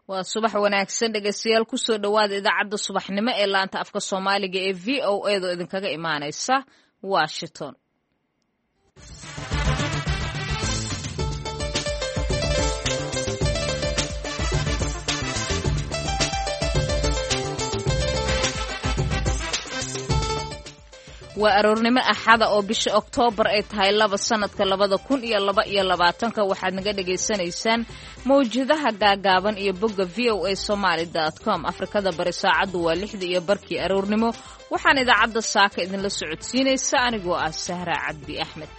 waa subax wanaagsan dhegeystayaal ku soo dhawaada idaacadda subaxnimo ee laanta afka Soomaaliga ee VOA oo idinkaga imaanaysa Washington. waa aroornimo axada oo bisha Oktoobar ay tahay 2 sanadka 2022 waxaad naga dhageysanaysaan mawjadaha gaagaaban iyo bogga voasomali.com. Afrikada bari saacadu waa 6:00 aroornimo. waxaan idaacadda saaka idinla socodsiinaysa anigoo ah Sahra Cabdi Axmed.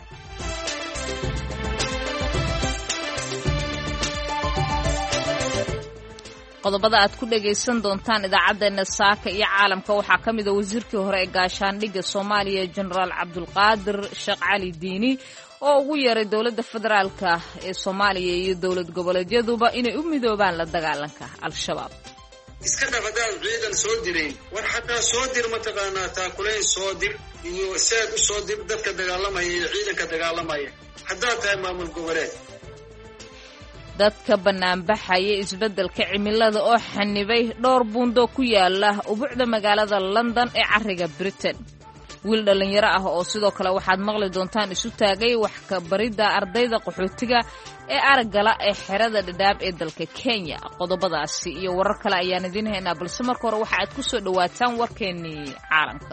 qodobada aad ku dhageysan doontaan idaacadeena saaka iyo caalamka waxaa ka mid ah wasiirkii hore ee gaashaandhigga Soomaaliya Generaal Cabdulqaadir Sheekh Cali Diini oo ugu yeeray dowladda federaalka ee Soomaaliya iyo dowlad goboleedyaduba inay u midoobaan la dagaalanka al-shabaab. iska dhaqadaan ciidan soo direen war xataa soo dir mataqaanaa taakuleen soo dir iyo saad u soo dir dadka dagaalamaya iyo ciidanka dagaalamaya haddaa tahay maamul goboleed. dadka banaanbaxaya isbeddelka cimilada oo xanibay dhowr buundo ku yaala ubuucda magaalada London ee cariga Britain. wiil dhalinyaro ah oo sidoo kale waxaad maqli doontaan isu taagay wax ka barida ardayda qaxootiga ee aragala ee xerada Dadaab ee dalka Kenya. qodobadaasi iyo warar kale ayaan idin haynaa balse marka hore waxa aad ku soo dhawaataan warkeennii caalamka.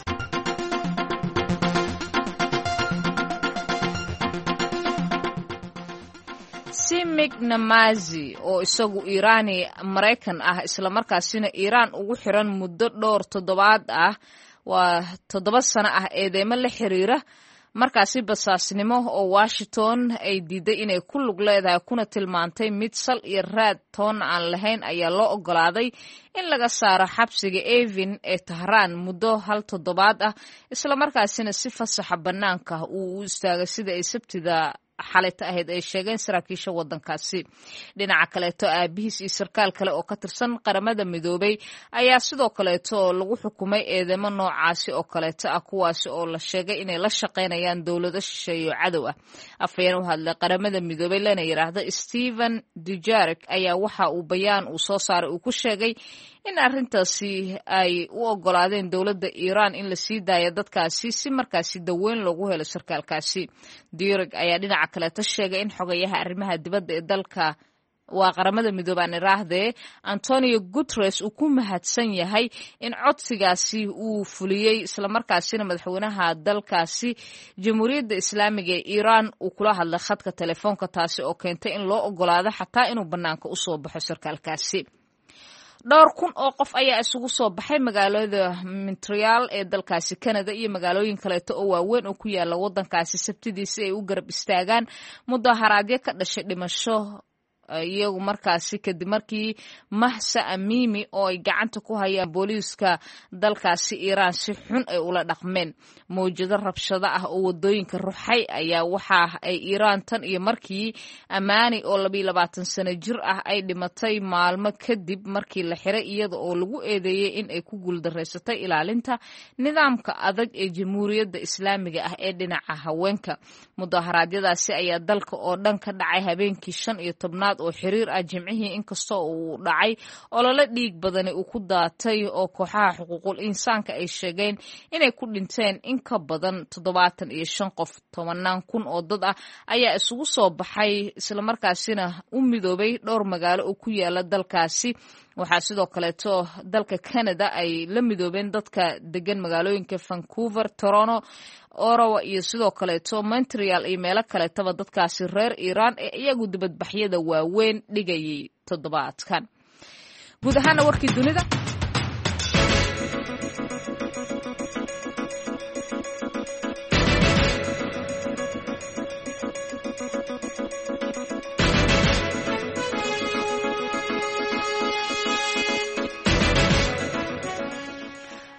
Simik Namazi oo isagu Iiraani Mareykan ah isla markaasina Iiraan ugu xiran muddo dhowr toddobaad ah waa 7 sano ah eedeymo la xiriira markaasi basaasnimo oo Washington ay diiday inay ku lug leedahay kuna tilmaantay mid sal iyo raad toon aan lahayn ayaa loo ogolaaday in laga saaro xabsiga Evin ee Tehran muddo 1 toddobaad ah isla markaasina si fasaxa banaanka uu u istaagay sida ay Sabtida xalayta ahayd ay sheegeen saraakiisha wadankaasi. dhinaca kaleeto aabihiis iyo sarkaal kale oo ka tirsan qaramada midoobay ayaa sidoo kaleeto lagu xukumay eedeymo noocaasi oo kaleeto ah kuwaasi oo la sheegay inay la shaqaynayaan dowlado shisheeye cadow ah. afhayeen u hadlay qaramada midoobay lana yiraahdo Stephen Dujarric ayaa waxa uu bayaan uu soo saaray uu ku sheegay in arrintaasi ay u ogolaadeen dowladda Iiraan in la sii daayo dadkaasi si markaasi daweyn loogu helo sarkaalkaasi. Dujarric ayaa dhinaca kaleeto sheegay in xogayaha arrimaha dibadda ee dalka waa qaramada midoobay aan iraahdee Antonio Guterres uu ku mahadsan yahay in codsigaasi uu fuliyey isla markaasina madaxweynaha dalkaasi Jamhuuriyadda Islaamiga ee Iiraan uu kula hadlay khadka telefoonka taasi oo keentay in loo ogolaado xataa inuu banaanka u soo baxo sarkaalkaasi. dhowr kun oo qof ayaa isugu soo baxay magaalada Montreal ee dalkaasi Canada iyo magaalooyin kaleeto oo waaweyn oo ku yaala wadankaasi Sabtidii si ay u garab istaagaan mudaharaadyo ka dhashay dhimasho iyagu markaasi kadib markii Mahsa Amini oo ay gacanta ku hayaan booliiska dalkaasi Iiraan si xun ay ula dhaqmeen. mowjado rabshado ah oo wadooyinka ruxay ayaa waxa ay Iiraan tan iyo markii Amani oo 22 sano jir ah ay dhimatay maalmo kadib markii la xiray iyada oo lagu eedeeyay in ay ku guuldareysatay ilaalinta nidaamka adag ee Jamhuuriyadda Islaamiga ah ee dhinaca haweenka. mudaharaadyadaasi ayaa dalka oo dhan ka dhacay habeenkii 15 oo xiriir ah Jimcihii inkastoo uu dhacay olole dhiig badani uu ku daatay oo kooxaha xuquuqul insaanka ay sheegeen inay ku dhinteen in ka badan 75 qof. 10 kun oo dad ah ayaa isugu soo baxay isla markaasina u midoobay dhowr magaalo oo ku yaala dalkaasi. waxaa sidoo kaleeto dalka Canada ay la midoobeen dadka degan magaalooyinka Vancouver, Toronto, Ottawa iyo sidoo kaleeto Montreal iyo meelo kaleetaba dadkaasi reer Iiraan ee iyagu dibadbaxyada waaweyn dhigayay toddobaadkan. guud ahaan warkii dunida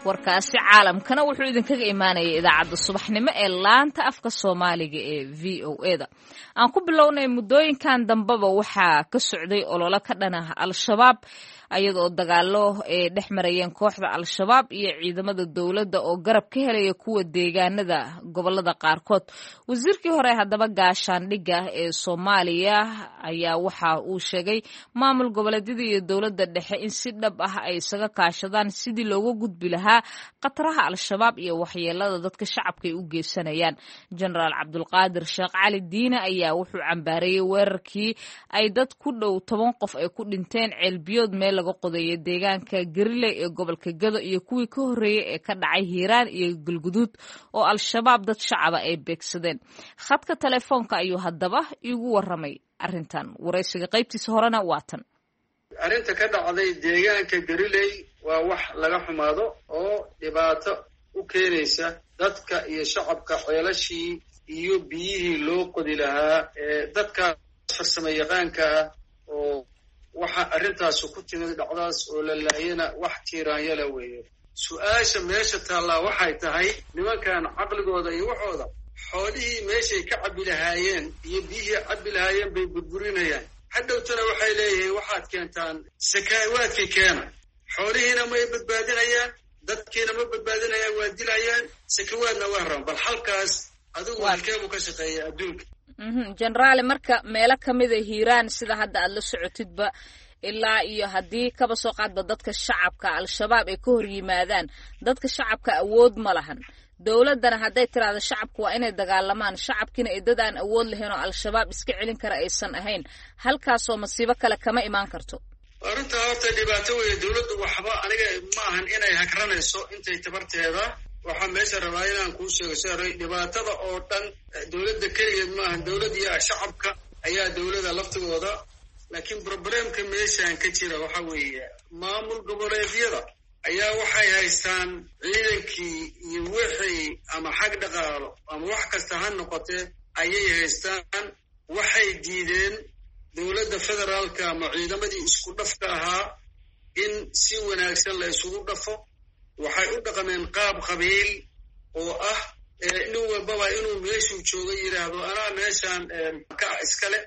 warkaasi caalamkana wuxuu idinkaga imaanayay idaacadda subaxnimo ee laanta afka soomaaliga ee v o e da aan ku bilownay muddooyinkan dambeba waxaa ka socday ololo ka dhan ah al-shabaab ayadoo dagaalo ay dhex marayeen kooxda al-shabaab iyo ciidamada dowladda oo garab ka helaya kuwa deegaanada gobolada qaarkood wasiirkii hore haddaba gaashaandhigga ee soomaaliya ayaa waxa uu sheegay maamul goboleedyada iyo dowladda dhexe in si dhab ah ay isaga kaashadaan sidii looga gudbi lahaa khataraha al-shabaab iyo waxyeelada dadka shacabka ay u geysanayaan jenaraal cabdulqaadir sheekh cali diine ayaa wuxuu cambaareeyey weerarkii ay dad ku dhow 10 qof ay ku dhinteen ceelbiyood meel laga qodayo deegaanka Gariley ee gobolka Gado iyo kuwii ka horeeyay ee ka dhacay Hiiraan iyo Galguduud oo al-shabaab dad shacab ay beegsadeen khadka telefoonka ayuu haddaba igu waramay arrintan waraysiga qaybtiisa horena waatan arrinta ka dhacday deegaanka Gariley waa wax laga xumaado oo dhibaato u keenaysa dadka iyo shacabka ceelashii iyo biyihii loo qodi lahaa dadka farsamo yaqaanka oo waxa arrintaas ku timid dhacdaas oo la laayana wax tiiraanyala weeye su'aasha meesha taala waxay tahay nimankan aqligooda iyo waxooda xoolihii meeshay ka cabi lahaayeen iyo biyihii cabi lahaayeen bay burburinayaan hadhowtana waxay leeyihiin waxaad keentaan sakaawaadkii keena xoolihiina may badbaadinayaan dadkiina ma badbaadinayaan waa dilayaan sakawaadna waa rabaan bal halkaas adigu halkeebu ka shaqeeya adduunka jenaraal marka meelo kamid ah Hiiraan sida hadda aad la socotidba ilaa iyo hadii kaba soo qaadba dadka shacabka al-shabaab ay ka hor yimaadaan dadka shacabka awood ma lahan dawladana haday tiraado shacabku waa inay dagaalamaan shacabkina ay dad aan awood lahayn oo al-shabaab iska celin kara aysan ahayn halkaas oo masiibo kale kama imaan karto arrinta horta dhibaato weeye dawladdu waxba aniga ma ahan inay hakranayso intay tabarteeda waxa meesha rabaa inaan kuu sheego saaray dhibaatada oo dhan dawladda kaligeed ma ahan dawladda iyo shacabka ayaa dawladda laftigooda laakiin problemka meeshaan ka jira waxa weeye maamul goboleedyada ayaa waxay haystaan ciidankii iyo wixii ama xag dhaqaalo ama wax kasta ha noqotee ayay haystaan waxay diideen dawladda federaalka ama ciidamadii isku dhafka ahaa in si wanaagsan la isugu dhafo waxay u dhaqameen qaab qabiil oo ah nin walbaba inuu meeshuu jooga yidhaahdo anaa meeshaan ka iskale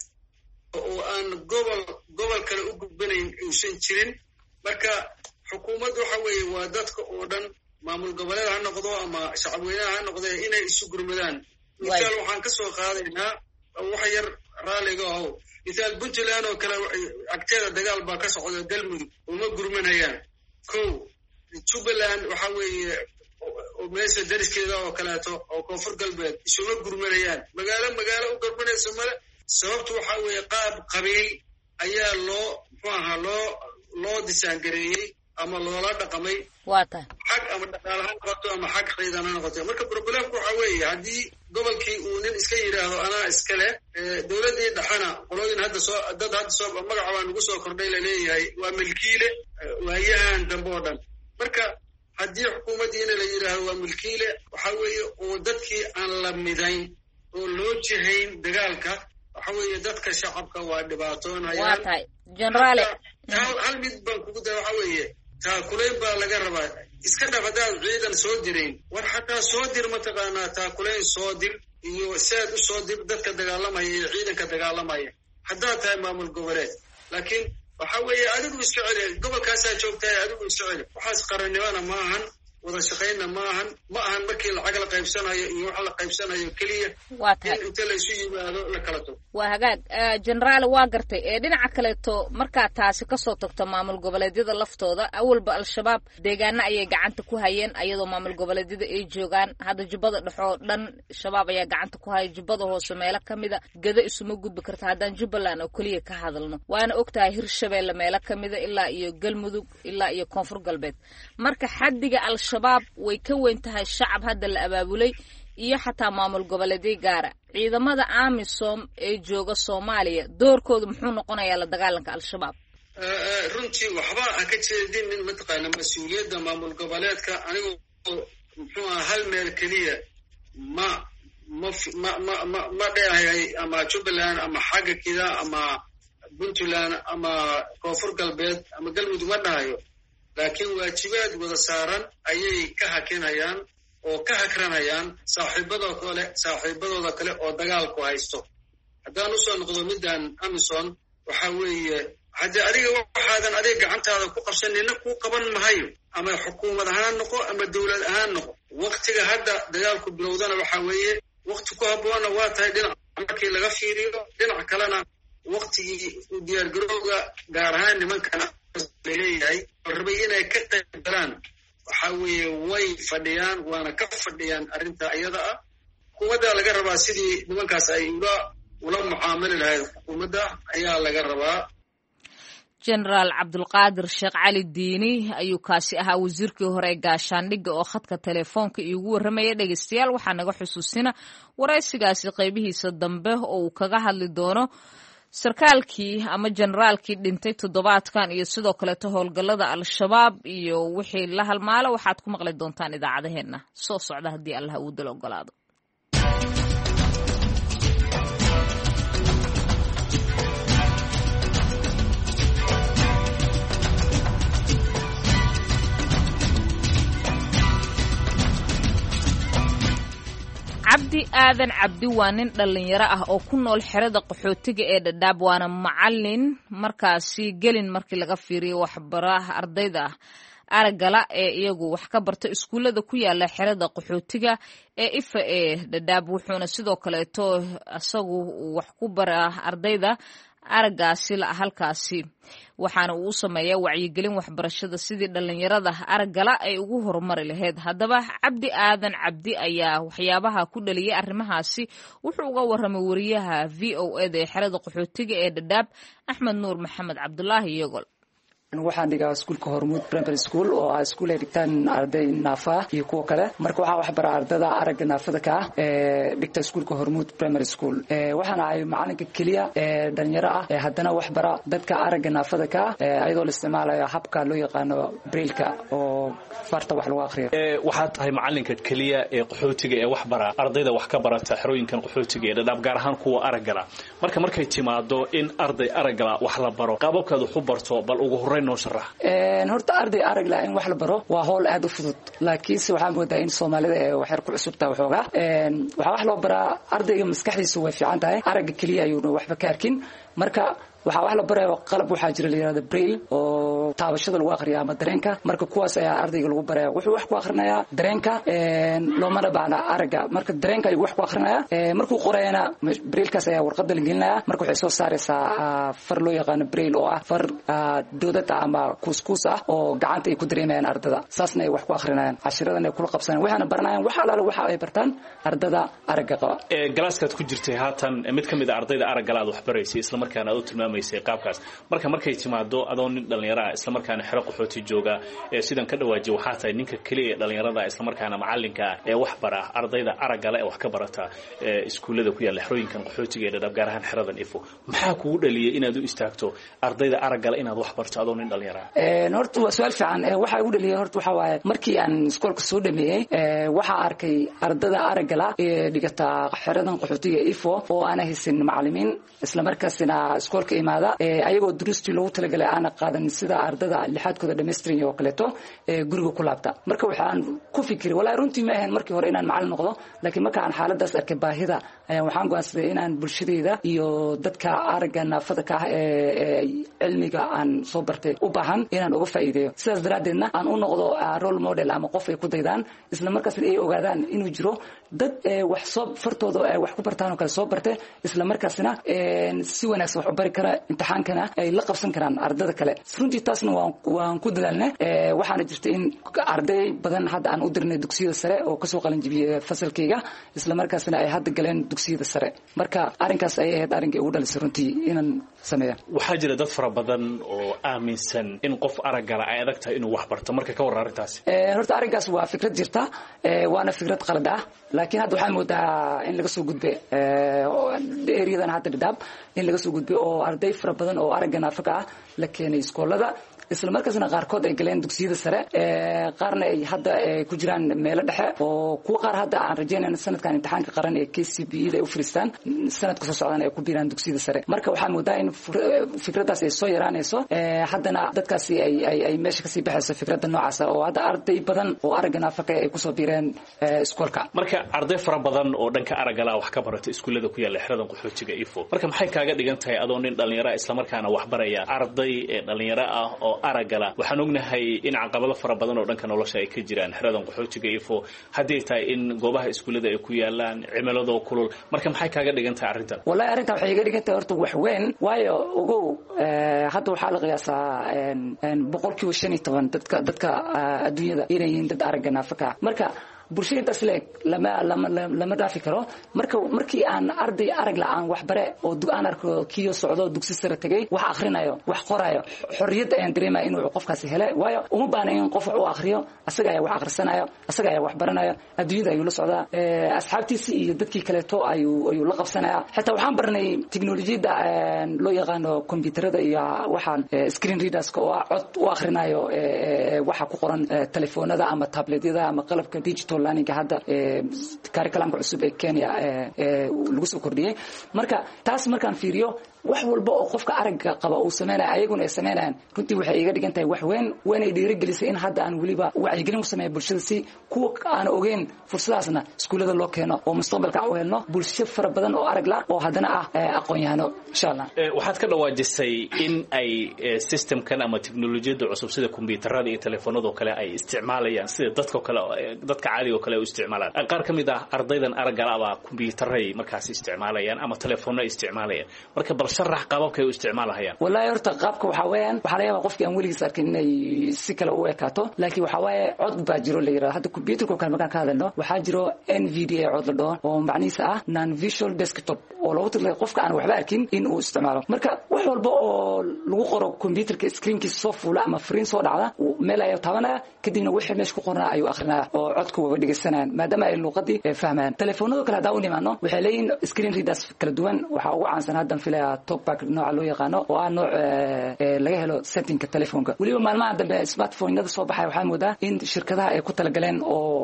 oo aan gobol kale u gudbanayn uusan jirin marka xukuumaddu waxa weeye waa dadka oo dhan maamul goboleed ha noqdo ama shacabweynaha ha noqdee inay isu gurmadaan misaal waxaan ka soo qaadaynaa wax yar raaliga ahow misaal puntland oo kale agteeda dagaal baa ka socda galmudug uma gurmanayaan kow Jubbaland waxa weeye meesha dariskeeda oo kaleeto oo koonfur galbeed isuma gurmanayaan magaalo u gurmanayso male sababtu waxa weeye qaab qabiil ayaa loo disaangareeyey ama loola dhaqamay xag ama dhaqaale ha noqoto ama xag ciidan ha noqoto marka problemku waxa weeye haddii gobolkii uu nin iska yidhaahdo anaa iskale dawladdii dhaxana qolooyin dad hadda soo magaca waa nagu soo kordhay laleeyahay waa milkiile waayahan dambe oo dhan marka haddii xukuumaddiina la yidhaahdo waa milkiile waxa weeye oo dadkii aan la midayn oo loo jihayn dagaalka waxa weeye dadka shacabka waa dhibaatoonayaan hal mid baan kugu dara waxa weeye taakulayn baa laga rabaa iska dhaf haddaad ciidan soo dirayn war xataa soo dir mataqaanaa taakulayn soo dir iyo saad u soo dir dadka dagaalamaya iyo ciidanka dagaalamaya haddaad tahay maamul goboleed laakiin waxa weeye adigu iska celi gobolkaasaa joogtahay adigu iska celi waxaas qarannimana ma ahan wada shaqaynna ma ahan markii lacag la qaybsanayo iyo wax la qaybsanayo keliya inta la isu yimaado la kala tago waa hagaag jenaraal waa gartay dhinaca kaleeto markaa taasi kasoo tagto maamul goboleedyada laftooda awalba al-shabaab deegaana ayay gacanta ku hayeen ayadoo maamul goboleedyada ay joogaan hadda jubbada dhexoo dhan shabaab ayaa gacanta ku haya jubbada hoose meelo kamida Gado isuma gudbi karta haddaan Jubbaland oo keliya ka hadalno waana ogtahay Hirshabeelle meelo kamida ilaa iyo Galmudug ilaa iyo koonfur galbeed marka xaddiga al-shabaab way ka weyn tahay shacab hadda la abaabulay iyo xataa maamul goboleedyo gaara ciidamada AMISOM ee jooga Soomaaliya doorkoodu muxuu noqonayaa la dagaalanka al-shabaab runtii waxba ha ka jeedin mataqaana mas'uuliyadda maamul goboleedka anigu muxuu hal meel keliya ma dheehay ama Jubbaland ama xagga kida ama Puntland ama koonfur galbeed ama Galmudug ma dhahayo laakiin waajibaad wada saaran ayay ka hakinayaan oo ka hakranayaan saaxiibadooda kale oo dagaalku haysto. haddaan usoo noqdo middan amisom waxa weeye haddii adiga waxaadan adiga gacantaada ku qabsan nina kuu qaban mahayo, ama xukuumad ahaan noqo ama dowlad ahaan noqo. waktiga hadda dagaalku bilowdana waxa weeye wakti ku habboonna waa tahay dhinac markii laga fiiriyo, dhinac kalena waktigii diyaargarowga gaar ahaan nimankana laleeyahay oo rabay inay ka qayb galaan waxa weeye way fadhiyaan, waana ka fadhiyaan arrinta iyada ah. xukuumadda laga rabaa sidii nimankaas ay ula mucaamali lahayd xukuumadda ayaa laga rabaa. jenaraal cabdulqaadir sheekh cali diini ayuu kaasi ahaa wasiirkii hore ee gaashaandhigga oo khadka telefoonka iigu warramaya. dhegeystayaal waxaa naga xusuusina waraysigaasi qaybihiisa dambe oo uu kaga hadli doono sarkaalkii ama generaalkii dhintay toddobaadkan iyo sidoo kaleeto howlgallada al-shabaab iyo wixii la halmaalo. waxaad ku maqli doontaan idaacadaheenna soo socda haddii allah uu dal ogolaado. cabdi aadan cabdi waa nin dhallinyaro ah oo ku nool xerada qaxootiga ee dhadhaab, waana macalin markaasi gelin markii laga fiiriyo waxbaraha ardayda araggala ee iyagu wax ka barta iskuullada ku yaala xerada qaxootiga ee ifa ee dhadhaab. wuxuuna sidoo kaleeto isagu wax ku bara ardayda araggaasi la halkaasi, waxaana uu u sameeyaa wacyigelin waxbarashada sidii dhallinyarada araggala ay ugu horumari lahayd. haddaba cabdi aadan cabdi ayaa waxyaabaha ku dhaliyay arrimahaasi wuxuu uga warramay wariyaha VOA da ee xerada qaxootiga ee dhadhaab axmed nuur maxamed cabdulaahi yogol. waxaan dhigaa iskuulka Hormuud Primary School oo ah iskuul ay dhigtaan arday naafa iyo kuwa kale. marka waxaan wax baraa ardayda aragga naafada ka ah ee dhigta iskuulka Hormuud Primary School. waxaan ahay macalinka kaliya ee dhalinyaro ah ee haddana wax bara dadka aragga naafada ka ah iyadoo la isticmaalayo habka loo yaqaano braille-ka oo farta wax lagu akhriyo. waxaad tahay macalinka kaliya ee qaxootiga ee wax bara ardayda wax ka barata xerooyinkan qaxootiga ee dhadhaab gaar ahaan kuwa araggala. markay timaado in arday araggala wax la baro qaababkaad wax u barto bal ugu horreyn horta arday arag la in wax la baro waa hawl aad u fudud, laakiinse waxaan moodaa in Soomaalida ay wax yar ku cusub tahay waxoogaa. waxa wax loo baraa ardayga maskaxdiisu way fiican tahay, aragga kaliya ayuu waxba ka arkin. marka waxaa wax la barayo qalab waxaa jira la yiraahdo braille oo taabashada lagu akhriyo ama dareenka. marka kuwaas ayaa ardayga lagu baraya. wuxuu wax ku akhrinayaa dareenka loomana baahna aragga. marka dareenka ayuu wax ku akhrinayaa. markuu qorayana braille-kaas ayaa warqadda la gelinaya. marka waxay soo saaraysaa far loo yaqaano braille oo ah far doodada ama kuuskuus ah oo gacanta ay ku dareemayaan ardada. saasna ay wax ku akhrinayaan, cashiradana ay kula qabsanayaan, waxaana baranayaan wax alaala waxa ay bartaan ardada aragga qaba. galaaskaad ku jirtay haatan mid ka mid ah ardayda araggala aad wax baraysay isla markaana aad u tilmaamaysay qaabkaas. markay timaado adoo nin dhalinyaro ah isla markaana xero qaxooti jooga sidan ka dhawaajiyo waxaa tahay ninka kaliya dhalinyarada isla markaana macalinka ee wax bara ardayda araggala ee wax ka barata iskuullada ku yaala xerooyinkan qaxootiga ee dhadhaab gaar ahaan xeradan ifo. maxaa kugu dhaliyay inaad u istaagto ardayda araggala inaad wax barto adoo nin dhalinyaro ah? horta waa su'aal fiican. waxa igu dhaliyay horta waxa waaye markii aan iskoolka soo dhameeyay waxa arkay ardayda araggala ee dhigata xeradan qaxootiga ifo oo aan haysan macallimiin isla markaasina iskoolka imaada ayagoo duruustii loogu talagalay aan qaadan sida ardada lixaadkooda dhameystiran oo kaleeto guriga ku laabta. marka waxaan ku fikiray walaa runtii ma ahayn markii hore inaan macallin noqdo, laakiin marka aan xaaladaas arkay baahida ayaan waxaan go'aansaday inaan bulshadayda iyo dadka aragga naafada ka ah ee cilmiga aan soo bartay u baahan inaan uga faa'iideeyo. sidaas daraaddeedna aan u noqdo role model ama qof ay ku daydaan, isla markaasna ay ogaadaan inuu jiro dad wax soo fartooda ay wax ku bartaan oo kale soo bartay, isla markaasna si wanaagsan wax u bari kara, imtixaankana ay la qabsan karaan ardada kale. runtii taasna waan ku dadaalnay. waxaana jirta in arday badan hadda aan u dirnay dugsiyada sare oo kasoo qalin jibiyay fasalkayga, isla markaasna ay hadda galeen dugsiyada sare. marka arrinkaas ay ahayd arrinkii ugu dhalisay runtii inaan sameeyo. waxaa jira dad fara badan oo aaminsan in qof araggala ay adag tahay inuu wax barto. marka ka warran arrintaas. horta arrinkaas waa fikrad jirta, waana fikrad qalad ah, laakiin hadda waxaan moodaa in laga soo gudbay eriyadan hadda dhadhaab in laga soo gudbay oo arday fara badan oo aragga naafada ah la keenay iskoolada isla markaasna qaarkood ay galeen dugsiyada sare qaarna ay hadda ku jiraan meelo dhexe oo kuwa qaar hadda aan rajeynayna sanadkan imtixaanka qaran ee KCPE ay u fariistaan sanadka soo socdaan ay ku biiraan dugsiyada sare marka waxaa moodaa in fikradaas ay soo yaraanayso haddana dadkaasi ay meesha kasii baxayso fikradda noocaas oo hadda arday badan oo aragga naafaka ay kusoo biireen iskoolka marka arday fara badan oo dhanka aragga la wax ka barata iskuulada ku yaala xeradan qaxootiga ifo marka maxay kaaga dhigan tahay adoo nin dhalinyaro isla markaana wax baraya arday dhalinyaro ah oo aragga la waxaan ognahay in caqabado fara badan oo dhanka nolosha ay ka jiraan xeradan qaxootiga ifo haddii tahay in goobaha iskuulada ay ku yaalaan cimilado kulul marka maxay kaaga dhigan tahay arrintan wallahi arrintan waxay iga dhigan tahay horta wax weyn waayo ogow hadda waxaa la qiyaasaa 15% dadka adduunyada inay yihiin dad aragga naafaka marka bulshada isleeg lama dhaafi karo markii aan arday arag la'aan wax bare oo aan arko kiyo socdo dugsi sare tagay wax akhrinayo wax qorayo xorriyad ayaan dareemaa inuu qofkaasi helay waayo uma baahna in qof uu akhriyo asaga ayaa wax akhrisanayo asaga ayaa wax baranayo adduunyada ayuu la socdaa asxaabtiisa iyo dadkii kaleeto ayuu la qabsanaya xitaa waxaan barnay teknolojiyada loo yaqaano kombiyuutarada iyo waxaan screen readers oo cod u akhrinayo waxa ku qoran telefoonada ama tabletyada ama qalabka digital learning hadda curriculumka cusub ee Kenya lagu soo kordhiyay marka taas markaan fiiriyo wax walba oo qofka aragga qaba uu sameeyo ayaguna ay sameeyaan runtii waxay iga dhigan tahay wax weyn ay dhiirigelisay in hadda aan waliba wacyigelin u sameeyo bulshada si kuwa aan ogeyn fursadaasna iskuulada loo keeno oo mustaqbalka u helno bulsho fara badan oo arag la oo hadana ah aqoon-yahano insha Allah waxaad ka dhawaajisay in ay systemkan ama teknolojiyada cusub sida kombiyuutarada iyo telefoonada kale ay isticmaalayaan sida dadka caadiga kale u isticmaalaan qaar kamid ah ardaydan aragga la kombiyuutaray markaas isticmaalayaan ama telefoonada isticmaalayaan marka sharax qaababkay u isticmaalahayaan wallahi horta qaabka waxa weeyaan waxa laga yaabaa qofkii aan weligiis arkin inay si kale u ekaato laakiin waxa waaye cod baa jiro la yiraahdo hadda computerka kale markaan ka hadalno waxaa jiro NVDA cod la dhaho oo macnihiisa ah non visual desktop oo loogu talagalay qofka aan waxba arkin in uu isticmaalo marka wax walba oo lagu qoro computerka screenkiisa soo fuula ama fariin soo dhacda meel ayuu taabanaya kadibna wixii meesha ku qornaa ayuu akhrinaya oo codka wada dhageysanayaan maadaama ay luqadii fahmaan telefoonada kale hadaa u nimaano waxay leeyihiin screen readers kala duwan waxa ugu caansan haddan filaya talkback nooca loo yaqaano oo aan nooc laga helo settingka telefoonka waliba maalmaha dambe smartphone-yada soo baxay waxaa moodaa in shirkadaha ay ku talagaleen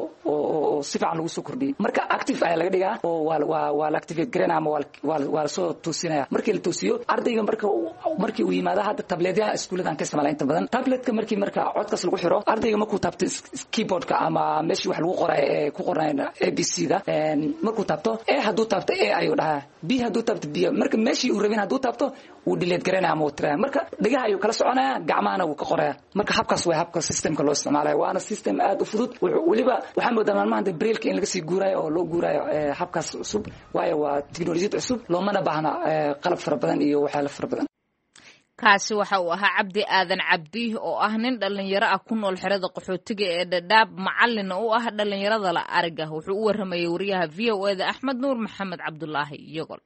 oo si fiican lagu soo kordhiyay marka active ayaa laga dhigaa oo waa la activate gareena ama waa la soo toosinaya markii la toosiyo ardayga markii uu yimaado hadda tabletyaha iskuuladan ka isticmaala inta badan tabletka markii marka codkaas lagu xiro ardayga markuu taabto keyboardka ama meeshii wax lagu qoray ee ku qornayna ABC-da markuu taabto hadduu taabto ayuu dhahaa B hadduu taabto B marka meeshii uu rabin hadduu taabto uu delete gareena ama uu tiraya marka dhagaha ayuu kala soconaya gacmahana wuu ka qoraya marka habkaas waa habka systemka loo isticmaalayo waana system aad u fudud waliba waxaa moodaa maalmahan braille in laga sii guurayo oo loo guurayo habkaas cusub waayo waa teknolojiyad cusub loomana baahna qalab fara badan iyo waxyaalo fara badan kaasi waxa uu ahaa cabdi aadan cabdi oo ah nin dhalinyaro ah ku nool xerada qaxootiga ee Dadaab macallin u ah dhalinyarada la aragga wuxuu u waramayay wariyaha VOA-da Axmed Nuur Maxamed Cabdullaahi Yogol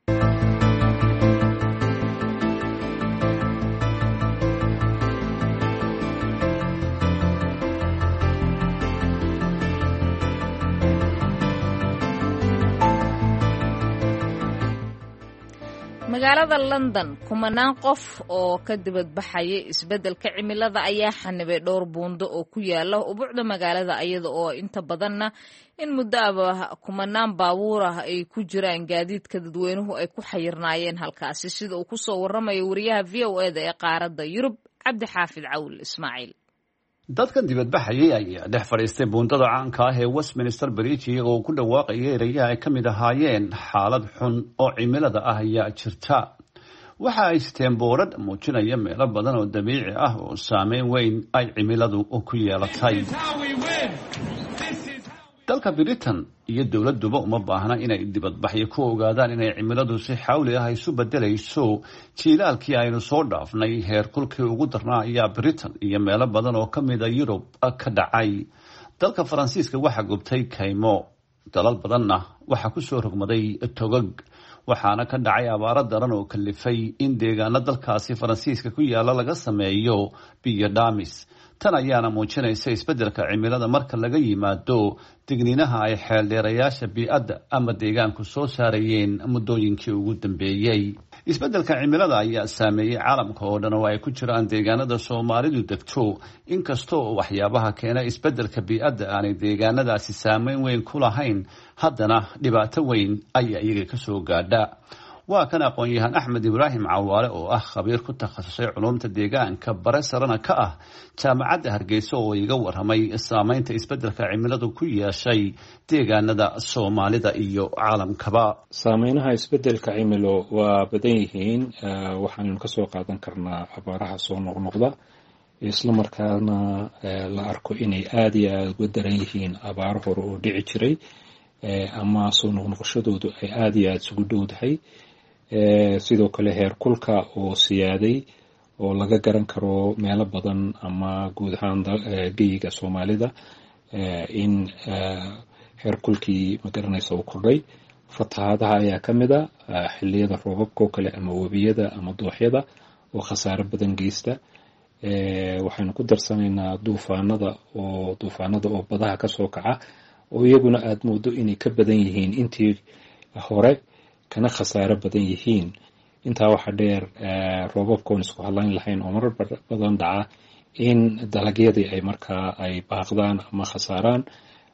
magaalada London kumanaan qof oo ka dibad baxayay isbeddelka cimilada ayaa xanibay dhowr buundo oo ku yaala ubuucda magaalada iyada oo inta badanna in muddo kumanaan baabuur ah ay ku jiraan gaadiidka dadweynuhu ay ku xayirnaayeen halkaasi sida uu ku soo waramayo wariyaha VOA-da ee qaaradda Yurub Cabdi Xaafid Cawl Ismaaciil dadkan dibadbaxayay ayaa dhex fadhiistay buundada caanka ah ee Westminster Bridge iyagoo ku dhawaaqaya erayaha ay ka mid ahaayeen xaalad xun oo cimilada ah ayaa jirta waxa ay siteen boorad muujinaya meelo badan oo dabiici ah oo saameyn weyn ay cimiladu ku yeelatay dalka Britain iyo dawladuba uma baahna inay dibadbaxyo ku ogaadaan inay cimiladu si xawli ah isu bedelayso jiilaalkii aynu soo dhaafnay heerkulkii ugu darnaa ayaa Britain iyo meelo badan oo ka mid ah Yurub ka dhacay dalka Faransiiska waxa gubtay kaymo dalal badanna waxa ku soo rogmaday togag waxaana ka dhacay abaaro daran oo kalifay in deegaano dalkaasi Faransiiska ku yaala laga sameeyo biyo dhaamis tan ayaana muujinaysa isbeddelka cimilada marka laga yimaado digniinaha ay xeeldheerayaasha bii'adda ama deegaanku soo saarayeen muddooyinkii ugu dambeeyey isbeddelka cimilada ayaa saameeyey caalamka oo dhan oo ay ku jiraan deegaanada soomaalidu degto inkastoo waxyaabaha keena isbeddelka bii'adda aanay deegaanadaasi saameyn weyn ku lahayn haddana dhibaato weyn ayaa iyaga ka soo gaadha waa kan aqoon-yahan axmed ibraahim cawaale oo ah khabiir ku takhasusay culumta deegaanka bare sarena ka ah jaamacadda hargeysa oo iga warramay saameynta isbeddelka cimiladu ku yeeshay deegaanada soomaalida iyo caalamkaba. saameynaha isbeddelka cimilo waa badan yihiin. waxaannu ka soo qaadan karnaa abaaraha soo noqnoqda isla markaana la arko inay aada iyo aada uga daran yihiin abaaro hore oo dhici jiray ama soo noqnoqoshadoodu ay aada iyo aada isugu dhowdahay. sidoo kale heer kulka oo siyaaday oo laga garan karo meelo badan ama guud ahaan geyiga soomaalida in heer kulkii magaranaysa uu kordhay. fatahaadaha ayaa ka mid a xilliyada roobabka oo kale ama webiyada ama dooxyada oo khasaaro badan geysta. waxaynu ku darsanaynaa duufaanada oo badaha ka soo kaca oo iyaguna aada moodo inay ka badan yihiin intii hore kana khasaaro badan yihiin. intaa waxaa dheer roobabkoon isku hadlayn lahayn oo marar badan dhaca in dalagyadii ay markaa ay baaqdaan ama khasaaraan.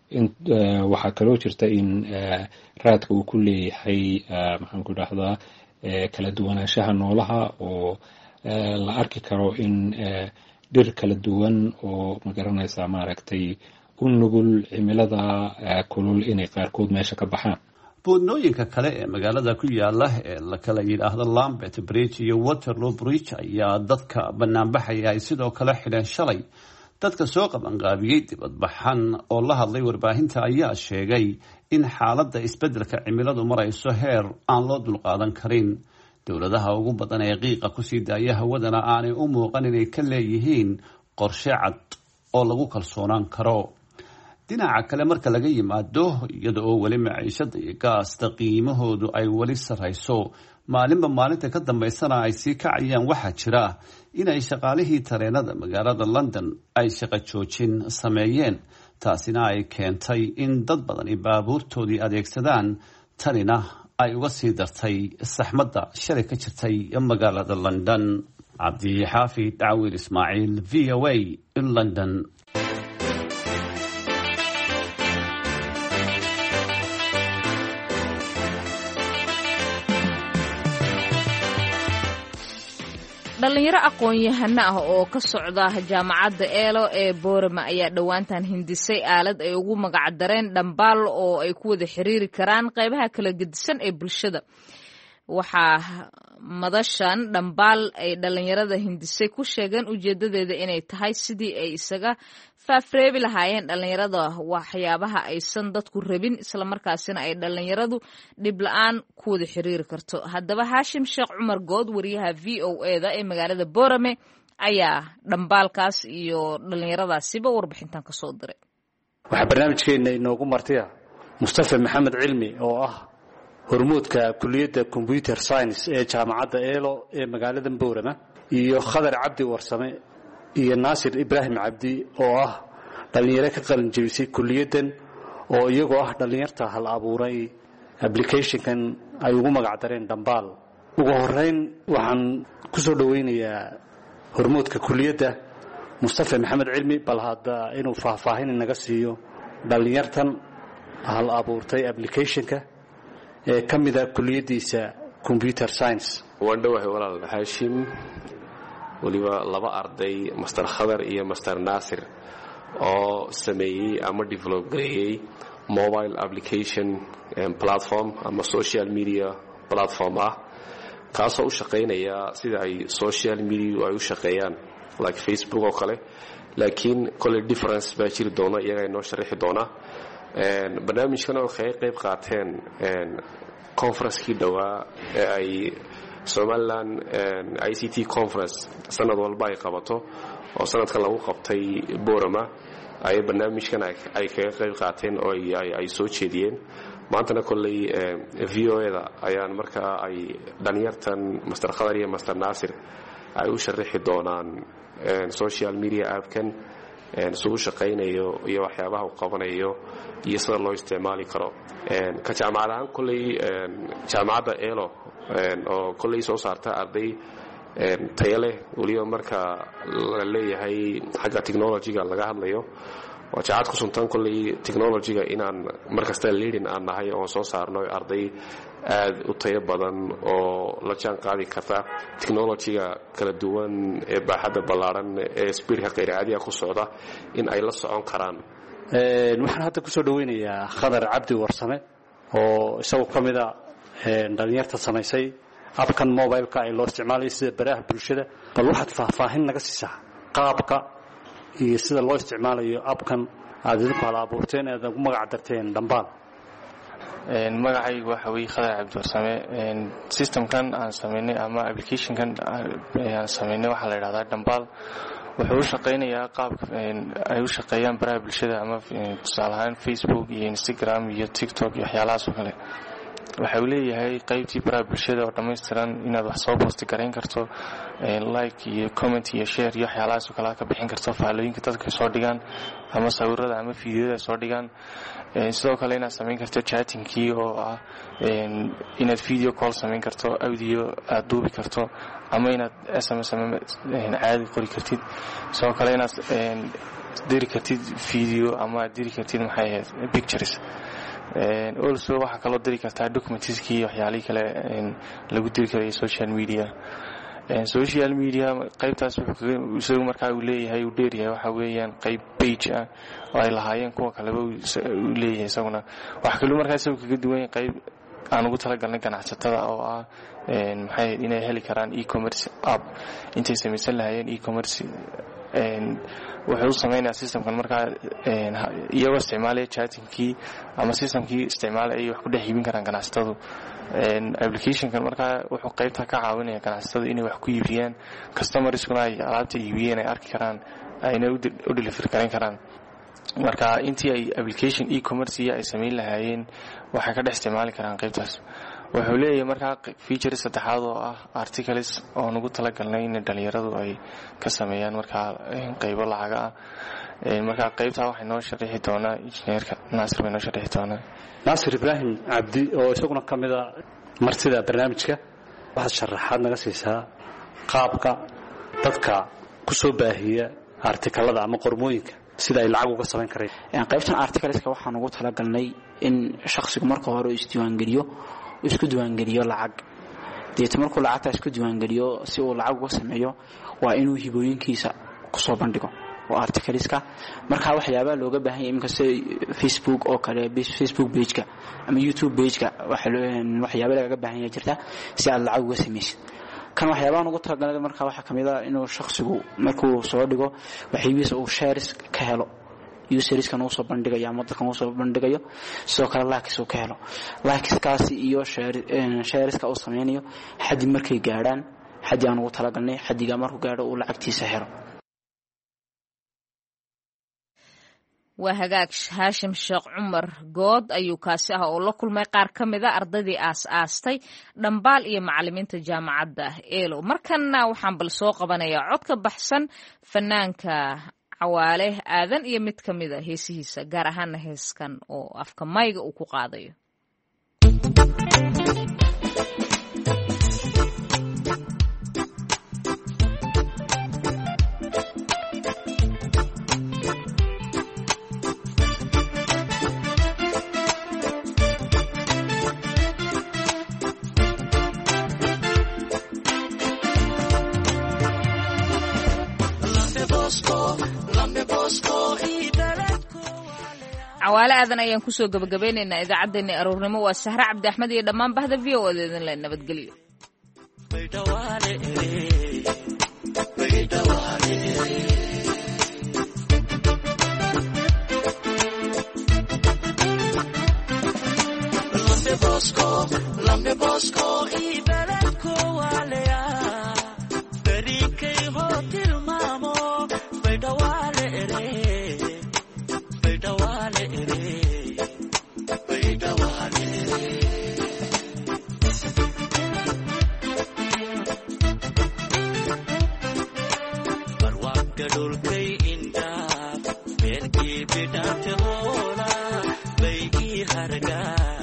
waxaa kaloo jirta in raadka uu ku leeyahay maxaanku idhahdaa kala duwanaanshaha noolaha oo la arki karo in dhir kala duwan oo magaranaysaa maaragtay u nugul cimilada kulul inay qaarkood meesha ka baxaan. boodnooyinka kale ee magaalada ku yaala ee la kala yidhaahdo Lambeth Bridge iyo Waterloo Bridge ayaa dadka banaanbaxaya ay sidoo kale xidheen shalay. dadka soo qabanqaabiyey dibadbaxan oo la hadlay warbaahinta ayaa sheegay in xaaladda isbeddelka cimiladu marayso heer aan loo dulqaadan karin. dowladaha ugu badan ee qiiqa kusii daaya hawadana aanay u muuqan inay ka leeyihiin qorshe cad oo lagu kalsoonaan karo. dhinaca kale marka laga yimaado iyada oo weli maciishada iyo gaasta qiimahoodu ay weli sarrayso maalinba maalinta ka dambaysana ay sii kacayaan waxaa jira inay shaqaalihii tareenada magaalada London ay shaqo joojin sameeyeen. taasina ay keentay in dad badani baabuurtoodii adeegsadaan. tanina ay uga sii dartay saxmadda shalay ka jirtay magaalada London. cabdixaafid caawil ismaaciil VOA in London. dhalinyaro aqoon-yahano ah oo ka socda jaamacadda eelo ee boorama ayaa dhowaantan hindisay aalad ay ugu magacdareen dhambaal oo ay ku wada xiriiri karaan qaybaha kala gedisan ee bulshada. waxaa madashan dhambaal ay dhalinyarada hindisay ku sheegeen ujeedadeeda inay tahay sidii ay isaga faafreebi lahaayeen dhalinyarada waxyaabaha aysan dadku rabin islamarkaasina ay dhalinyaradu dhib la-aan ku wada xiriiri karto. haddaba haashim sheekh cumar good wariyaha VOA-da ee magaalada boorame ayaa dhambaalkaas iyo dhalinyaradaasiba warbixintan ka soo diray. waxaa barnaamijkeena inoogu martaya mustafa maxamed cilmi oo ah hormuudka kuliyadda computer science ee jaamacadda eelo ee magaalada boorama iyo khadar cabdi warsame iyo naasir ibraahim cabdi oo ah dhalinyaro ka qalin jebisay kuliyaddan oo iyagoo ah dhalinyarta hal abuuray applicationkan ay ugu magacdareen dhambaal. ugu horeyn waxaan ku soo dhaweynayaa hormuudka kuliyadda mustafa maxamed cilmi bal hadda inuu faahfaahin naga siiyo dhalinyartan hal abuurtay applicationka ee ka mid ah kuliyaddiisa computer science. waan dhowahay walaal haashim, weliba laba arday master khadar iyo master naasir oo sameeyey ama develop gareeyey mobile application platform ama social media platform ah kaasoo u shaqaynaya sida ay social media ay u shaqeeyaan like Facebook oo kale, laakiin kole difference baa jiri doona, iyaga inoo sharaxi doona. barnaamijkan oo kaga qayb qaateen conference-kii dhowaa ee ay Somaliland ICT conference sanad walba ay qabato oo sanadkan lagu qabtay Boorama ay barnaamijkan ay kaga qayb qaateen oo ay soo jeediyeen. maantana kolley VOA-da ayaan markaa ay dhalinyartan master khadar iyo master naasir ay u sharaxi doonaan social media app-kan suu u shaqaynayo iyo waxyaabaha uu qabanayo iyo sida loo isticmaali karo. ka jaamacad ahaan kolley jaamacadda eelo oo kolley soo saarta arday tayo leh weliba marka la leeyahay xagga technology-ga laga hadlayo waa jaacad ku suntan kolley technology-ga inaan markasta leading aan nahay oo soo saarno arday aad u tayo badan oo la jaan qaadi karta technology-ga kala duwan ee baaxadda ballaaran ee speedka qeyr caadiga ku socda in ay la socon karaan. waxaan hadda ku soo dhaweynayaa Khadar Cabdi Warsame oo isagu ka mid ah dhalinyarta samaysay abkan mobile-ka ee loo isticmaalayo sida baraha bulshada. bal waxaad faahfaahin naga siisaa qaabka iyo sida loo isticmaalayo abkan aad idinku hal abuurteen ee aad ugu magac darteen Dhambaal. magacaygu waxa weeye Khadar Cabdi Warsame. systemkan aan sameynay ama applicationkan aan sameynay waxa la yiraahdaa Dhambaal. wuxuu u shaqeynayaa qaabka ay u shaqeeyaan baraha bulshada ama tusaale ahaan Facebook iyo Instagram iyo TikTok iyo waxyaalahaas oo kale. waxa uu leeyahay qaybtii baraha bulshada oo dhameystiran inaad wax soo post gareyn karto, like iyo comment iyo share iyo waxyaalahaas oo kale ka bixin karto, faallooyinka dadka soo dhigaan ama sawirada ama fiidiyoda soo dhigaan. sidoo kale inaad sameyn karto chatting-kii oo ah inaad video call sameyn karto, audio aad duubi karto, ama inaad SMS caadi qori kartid. sidoo kale inaad diri kartid video ama diri kartid pictures. also waxa kale oo diri kartaa documents-kii waxyaalihii kale lagu diri karay social media. social media qaybtaas wuxuu isagu markaa uu leeyahay uu dheeryahay waxa weeyaan qayb page ah oo ay lahaayeen kuwa kaleba uu leeyahay isaguna. waxa kale markaa isagu kaga duwan qayb aan ugu talagalnay ganacsatada oo ah inay heli karaan e-commerce app intay samaysan lahaayeen e-commerce. wuxuu sameeyaa systemkan markaa iyagoo isticmaalaya chatting-kii ama systemkii isticmaalaya wax ku dhex iibin karaan ganacsatadu. applicationkan markaa wuxuu qaybta ka caawinaya ganacsatada inay wax ku iibiyaan, customerskuna ay alaabta iibiyeen ay arki karaan, ayna u deliver gareyn karaan. marka intii ay application e-commerce ay sameyn lahaayeen waxay ka dhex isticmaali karaan qaybtaas. wuxuu leeyahay markaa feature saddexaad oo ah articles oo nagu talagalnay in dhalinyaradu ay ka sameeyaan markaa qaybo lacaga ah. markaa qaybtaa waxay noo sharixi doonaa injineerka Naasir bay noo sharixi doonaa. Naasir Ibrahim Cabdi oo isaguna ka mid ah martida barnaamijka, waxaad sharaxaad naga siisaa qaabka dadka ku soo baahiya artikalada ama qormooyinka sida ay lacag uga sameyn karaan. qaybtan articleska waxaan ugu talagalnay in shakhsigu marka hore isku diiwaangeliyo lacag. deeto markuu lacagta isku diiwaangeliyo si uu lacag uga sameeyo waa inuu hibooyinkiisa ku soo bandhigo oo articleska. marka waxyaabo looga baahan yahay iminka sida Facebook oo kale, Facebook page-ka ama YouTube page-ka waxyaabo laga baahan yahay jirta si aad lacag uga sameysid. kan waxyaabahan ugu talagalay marka waxa kamid ah inuu shakhsigu markuu soo dhigo waxiisa uu shares ka helo, userskan uu soo bandhigayo ama dadkan uu soo bandhigayo, sidoo kale likes uu ka helo. likeskaasi iyo shareska uu sameynayo xaddi markay gaaraan xaddi aan ugu talagalnay, xaddiga markuu gaaro uu lacagtiisa helo. waa hagaag Haashim Sheekh Cumar Good ayuu kaasi ah oo la kulmay qaar ka mid ah ardaydii aas-aastay Dhambaal iyo macallimiinta jaamacadda Eelo. markanna waxaan bal soo qabanayaa cod ka baxsan fanaanka Cawaale Aadan iyo mid ka mid ah heesihiisa, gaar ahaan heeskan oo afka mayga uu ku qaadayo. Cawaale Aadan ayaan ku soo gabagabeynaynaa idaacaddeenii aroornimo. waa Sahra Cabdi Axmed iyo dhammaan bahda VO idin leh nabadgelyo. dhulkay indhaa beerkii bidhaante hoola baygii hargaa